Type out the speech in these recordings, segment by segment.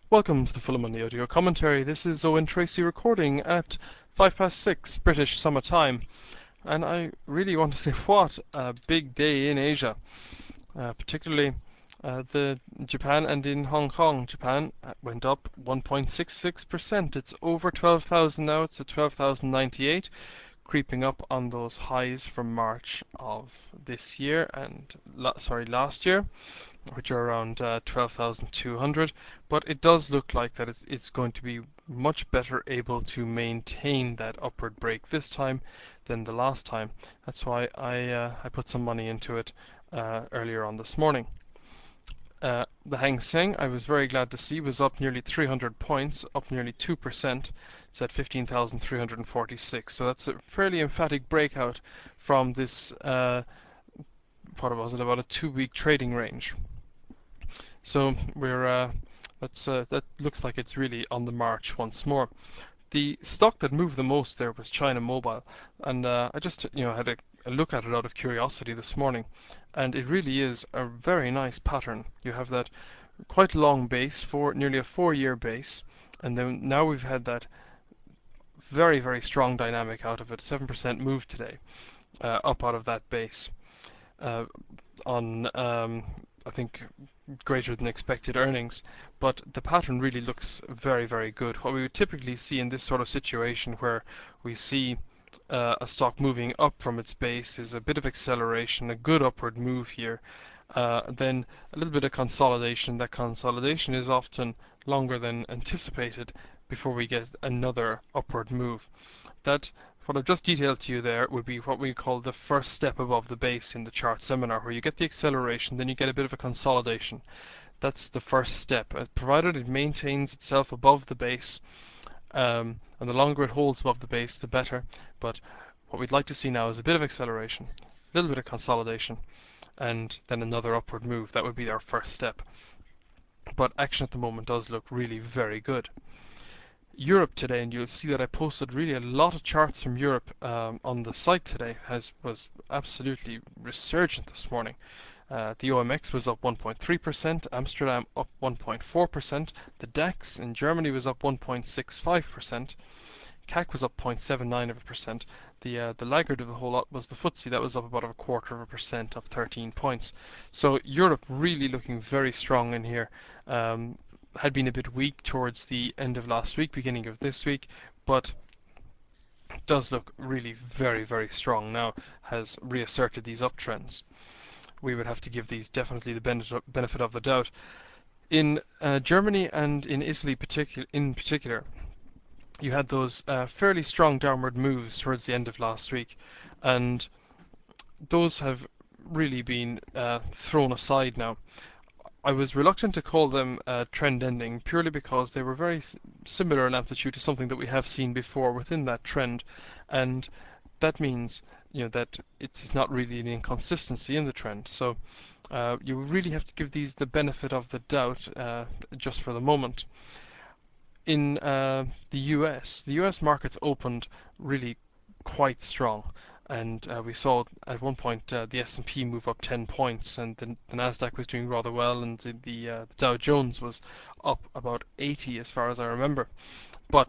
Welcome to the Fulham Money Audio Commentary. This is Owen Tracy recording at 6:05 British Summer Time. And I really want to say what a big day in Asia, particularly the Japan and in Hong Kong. Japan went up 1.66%. It's over 12,000 now. It's at 12,098, creeping up on those highs from March of this year and last year, which are around 12,200. But it does look like that it's going to be much better able to maintain that upward break this time than the last time. That's why I put some money into it earlier on this morning. The Hang Seng, I was very glad to see, was up nearly 300 points, up nearly 2%. It's at 15,346. So that's a fairly emphatic breakout from this, what was it, about a 2-week trading range. So that looks like it's really on the march once more. The stock that moved the most there was China Mobile, and I just had a look at it out of curiosity this morning, and it really is a very nice pattern. You have that quite long base for nearly a 4-year base, and then now we've had that very, very strong dynamic out of it, 7% move today, up out of that base on I think greater than expected earnings, but the pattern really looks very, very good. What we would typically see in this sort of situation where we see a stock moving up from its base is a bit of acceleration, a good upward move here, then a little bit of consolidation. That consolidation is often longer than anticipated before we get another upward move. That What I've just detailed to you there would be what we call the first step above the base in the chart seminar, where you get the acceleration, then you get a bit of a consolidation. That's the first step. Provided it maintains itself above the base, and the longer it holds above the base, the better. But what we'd like to see now is a bit of acceleration, a little bit of consolidation, and then another upward move. That would be our first step. But action at the moment does look really very good. Europe today, and you'll see that I posted really a lot of charts from Europe on the site today, was absolutely resurgent this morning. The OMX was up 1.3%, Amsterdam up 1.4%, the DAX in Germany was up 1.65%, CAC was up 0.79%. The laggard of the whole lot was the FTSE, that was up about 0.25%, up 13 points. So Europe really looking very strong in here. Had been a bit weak towards the end of last week, beginning of this week, but does look really very, very strong now, has reasserted these uptrends. We would have to give these definitely the benefit of the doubt. In Germany and in Italy in particular, you had those fairly strong downward moves towards the end of last week, and those have really been thrown aside now. I was reluctant to call them trend ending purely because they were very similar in amplitude to something that we have seen before within that trend, and that means that it's not really an inconsistency in the trend. So you really have to give these the benefit of the doubt just for the moment. In the US markets opened really quite strong, and we saw at one point the S&P move up 10 points, and the Nasdaq was doing rather well, and the Dow Jones was up about 80 as far as I remember. But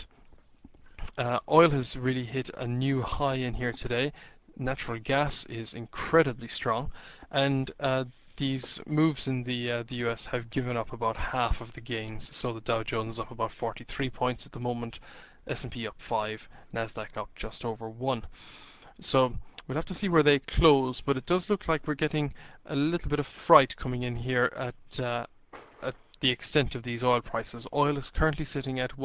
oil has really hit a new high in here today. Natural gas is incredibly strong, and these moves in the US have given up about half of the gains. So the Dow Jones is up about 43 points at the moment, S&P up 5, Nasdaq up just over 1. So we'll have to see where they close, but it does look like we're getting a little bit of fright coming in here at the extent of these oil prices. Oil is currently sitting at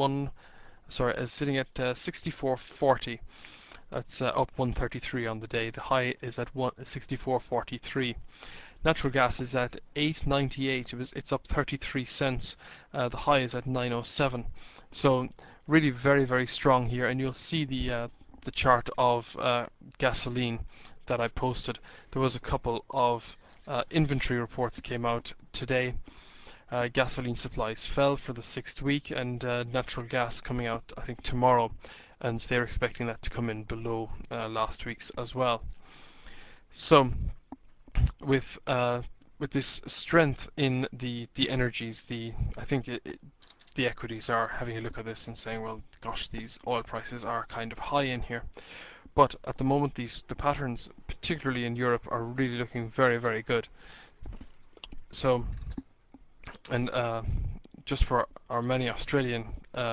64.40. That's up 133 on the day. The high is at 64.43. Natural gas is at 8.98. It's up 33 cents. The high is at 9.07. So really very, very strong here, and you'll see the chart of gasoline that I posted. There was a couple of inventory reports came out today. Gasoline supplies fell for the 6th week, and natural gas coming out I think tomorrow, and they're expecting that to come in below last week's as well. So with this strength in the energies, I think the equities are having a look at this and saying, well, gosh, these oil prices are kind of high in here. But at the moment, the patterns, particularly in Europe, are really looking very, very good. So, and just for our many Australian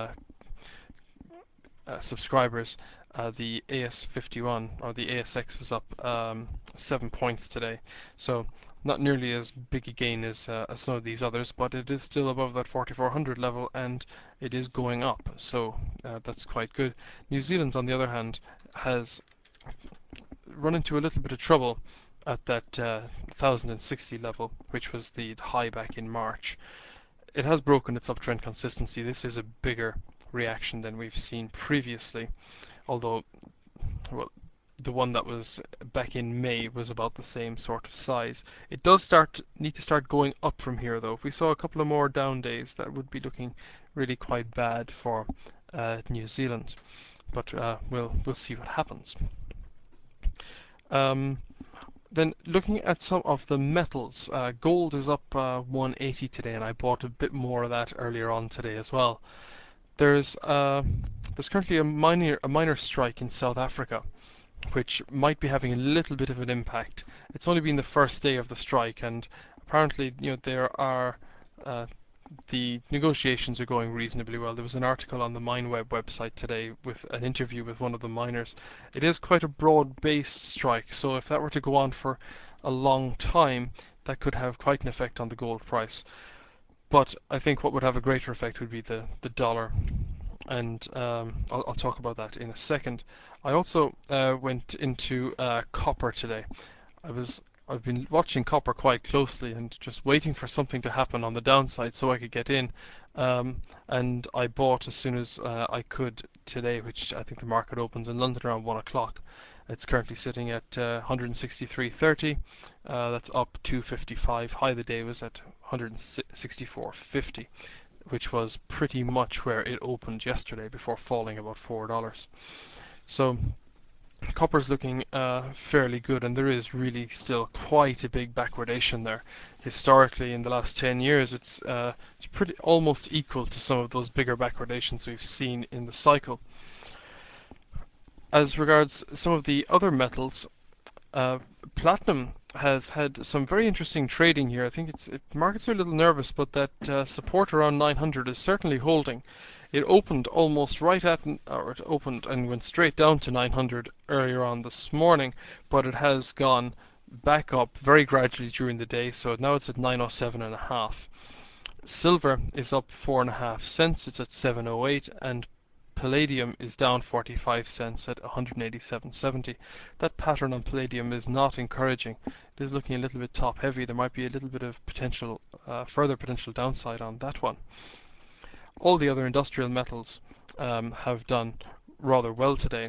subscribers, the AS51 or the ASX was up 7 points today. So not nearly as big a gain as some of these others, but it is still above that 4400 level, and it is going up. So that's quite good. New Zealand, on the other hand, has run into a little bit of trouble at that 1060 level, which was the high back in March. It has broken its uptrend consistency. This is a bigger reaction than we've seen previously, although, well, the one that was back in May was about the same sort of size. It does need to start going up from here, though. If we saw a couple of more down days, that would be looking really quite bad for New Zealand. But we'll see what happens. Then looking at some of the metals, gold is up 180 today, and I bought a bit more of that earlier on today as well. There's currently a minor strike in South Africa, which might be having a little bit of an impact. It's only been the first day of the strike, and apparently, there are the negotiations are going reasonably well. There was an article on the MineWeb website today with an interview with one of the miners. It is quite a broad-based strike, so if that were to go on for a long time, that could have quite an effect on the gold price. But I think what would have a greater effect would be the dollar, and I'll talk about that in a second. I also went into copper today. I've been watching copper quite closely and just waiting for something to happen on the downside so I could get in. And I bought as soon as I could today, which I think the market opens in London around 1 o'clock. It's currently sitting at 163.30. That's up 255. High of the day was at 164.50, which was pretty much where it opened yesterday before falling about $4. So copper's looking fairly good, and there is really still quite a big backwardation there. Historically, in the last 10 years, it's pretty almost equal to some of those bigger backwardations we've seen in the cycle. As regards some of the other metals, platinum has had some very interesting trading here. I think markets are a little nervous, but that support around 900 is certainly holding. It opened almost right at, or it opened and went straight down to 900 earlier on this morning, but it has gone back up very gradually during the day, so now it's at 907.5. Silver is up 4.5 cents, it's at 708, and palladium is down 45 cents at 187.70. That pattern on palladium is not encouraging. It is looking a little bit top heavy. There might be a little bit of potential, further potential downside on that one. All the other industrial metals have done rather well today.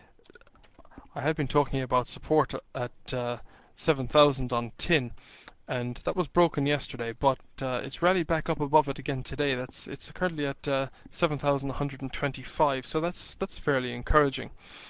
I had been talking about support at 7,000 on tin, and that was broken yesterday, but it's rallied back up above it again today. It's currently at 7,125, so that's fairly encouraging.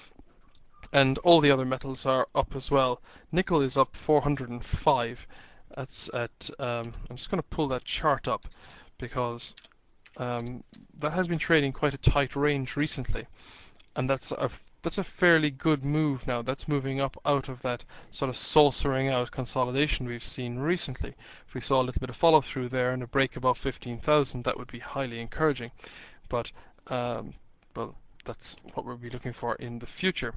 And all the other metals are up as well. Nickel is up 405. That's at I'm just going to pull that chart up because that has been trading quite a tight range recently, and that's a fairly good move now. That's moving up out of that sort of saucering out consolidation we've seen recently. If we saw a little bit of follow through there and a break above 15,000, that would be highly encouraging. But well, that's what we'll be looking for in the future.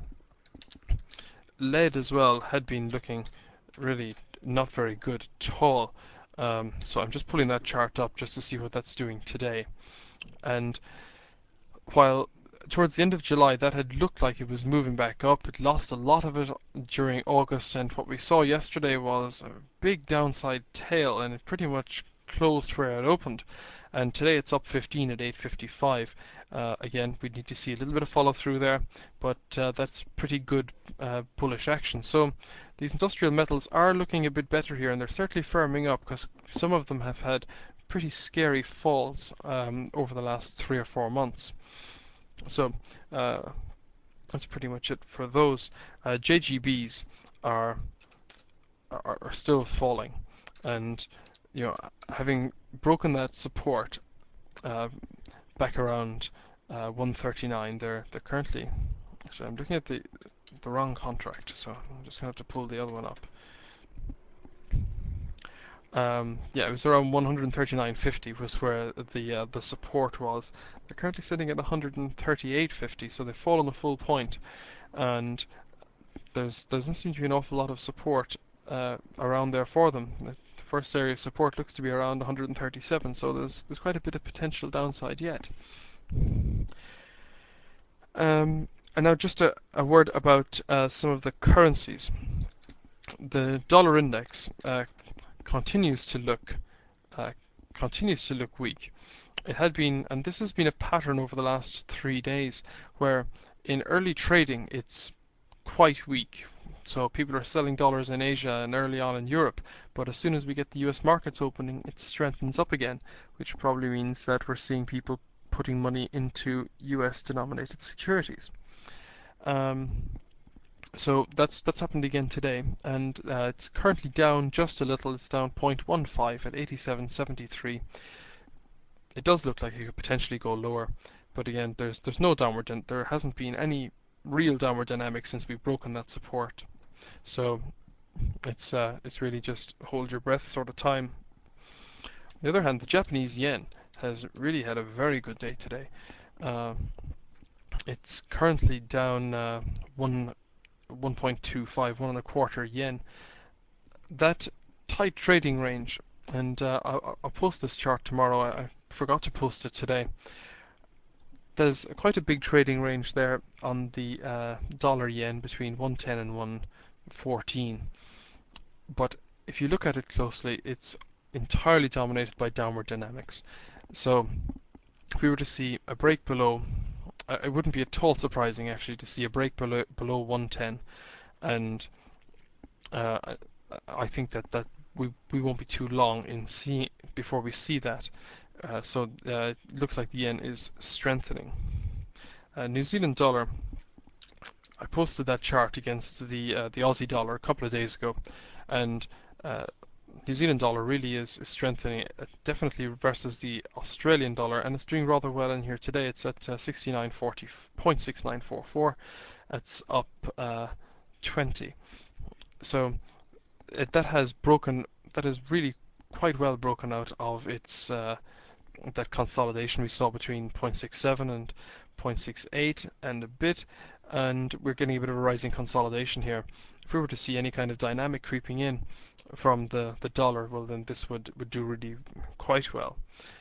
Lead as well had been looking really not very good at all. So I'm just pulling that chart up just to see what that's doing today. And while towards the end of July that had looked like it was moving back up, it lost a lot of it during August, and what we saw yesterday was a big downside tail, and it pretty much closed where it opened. And today it's up 15 at 8.55. Again, we need to see a little bit of follow through there, but that's pretty good bullish action. So these industrial metals are looking a bit better here, and they're certainly firming up because some of them have had pretty scary falls over the last 3 or 4 months. So that's pretty much it for those. JGBs are still falling, and having broken that support, back around 139. They're currently, actually I'm looking at the wrong contract, so I'm just gonna have to pull the other one up. Yeah, it was around 139.50 was where the support was. They're currently sitting at 138.50, so they've fallen a full point, and there doesn't seem to be an awful lot of support around there for them. The first area of support looks to be around 137, so there's quite a bit of potential downside yet. And now just a word about some of the currencies. The dollar index continues to look weak. It had been, and this has been a pattern over the last 3 days, where in early trading it's quite weak. So people are selling dollars in Asia and early on in Europe, but as soon as we get the US markets opening, it strengthens up again, which probably means that we're seeing people putting money into US denominated securities. So that's happened again today, and it's currently down just a little. It's down 0.15 at 87.73. It does look like it could potentially go lower, but again, there's no downward. There hasn't been any real downward dynamic since we've broken that support. So it's really just hold your breath sort of time. On the other hand, the Japanese yen has really had a very good day today. It's currently down 1.25, 1.25 yen. That tight trading range, and I'll post this chart tomorrow. I forgot to post it today. There's quite a big trading range there on the dollar yen between 110 and 114. But if you look at it closely, it's entirely dominated by downward dynamics. So if we were to see a break below, it wouldn't be at all surprising actually to see a break below 110, and I think that we won't be too long in seeing before we see that. So it looks like the yen is strengthening. New Zealand dollar, I posted that chart against the Aussie dollar a couple of days ago, and New Zealand dollar really is strengthening, definitely versus the Australian dollar, and it's doing rather well in here today. It's at 0.6944. It's up 20. So that has really quite well broken out of its that consolidation we saw between 0.67 and 0.68 and a bit, and we're getting a bit of a rising consolidation here. If we were to see any kind of dynamic creeping in from the dollar, well then this would do really quite well.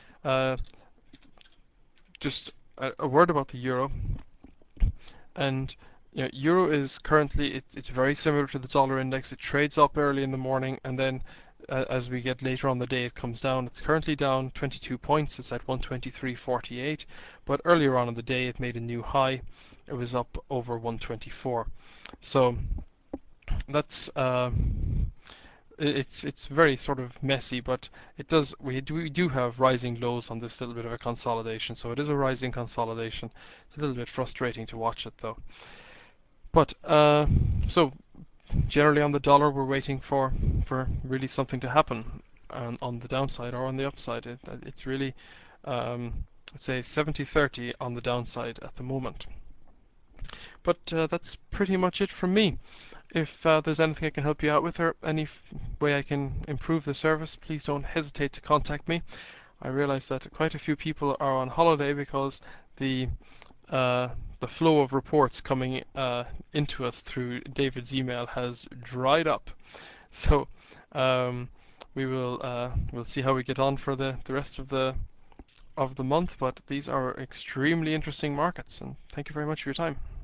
Just a word about the euro, and euro is currently it's very similar to the dollar index. It trades up early in the morning, and then as we get later on the day, it comes down. It's currently down 22 points. It's at 123.48, but earlier on in the day, it made a new high. It was up over 124. So that's it's very sort of messy, but we do have rising lows on this little bit of a consolidation. So it is a rising consolidation. It's a little bit frustrating to watch it though. But so generally on the dollar, we're waiting for really something to happen on the downside or on the upside. It's really I'd say 70-30 on the downside at the moment. But that's pretty much it from me. If there's anything I can help you out with or any way I can improve the service, please don't hesitate to contact me. I realize that quite a few people are on holiday because the flow of reports coming into us through David's email has dried up. So we'll see how we get on for the rest of the month. But these are extremely interesting markets, and thank you very much for your time.